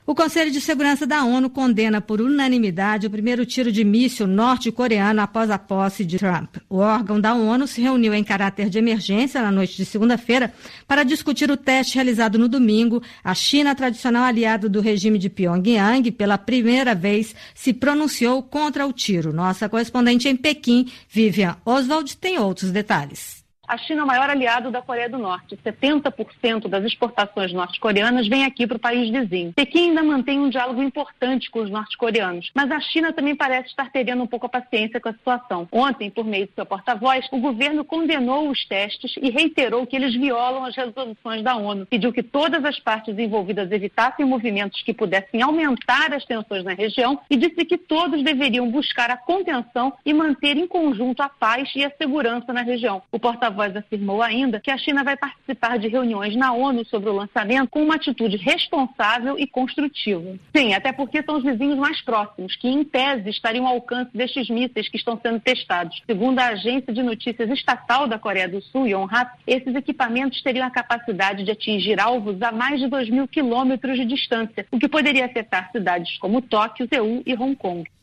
O Conselho de Segurança da ONU condena por unanimidade o primeiro tiro de míssil norte-coreano após a posse de Trump. O órgão da ONU se reuniu em caráter de emergência na noite de segunda-feira para discutir o teste realizado no domingo. A China, tradicional aliada do regime de Pyongyang, pela primeira vez se pronunciou contra o tiro. Nossa correspondente em Pequim, Vivian Oswald, tem outros detalhes. A China é o maior aliado da Coreia do Norte. 70% das exportações norte-coreanas vêm aqui para o país vizinho. Pequim ainda mantém um diálogo importante com os norte-coreanos, mas a China também parece estar perdendo um pouco a paciência com a situação. Ontem, por meio do seu porta-voz, o governo condenou os testes e reiterou que eles violam as resoluções da ONU. Pediu que todas as partes envolvidas evitassem movimentos que pudessem aumentar as tensões na região e disse que todos deveriam buscar a contenção e manter em conjunto a paz e a segurança na região. O porta-voz afirmou ainda que a China vai participar de reuniões na ONU sobre o lançamento com uma atitude responsável e construtiva. Sim, até porque são os vizinhos mais próximos, que em tese estariam ao alcance destes mísseis que estão sendo testados. Segundo a agência de notícias estatal da Coreia do Sul, Yonhap, esses equipamentos teriam a capacidade de atingir alvos a mais de 2.000 quilômetros de distância, o que poderia afetar cidades como Tóquio, Seul e Hong Kong.